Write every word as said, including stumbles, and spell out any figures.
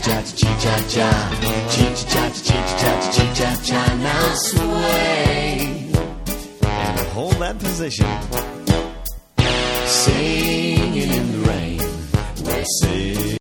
cha cha cha cha cha cha cha cha cha cha cha. Now sway And hold that position. singing in the rain. We're singing.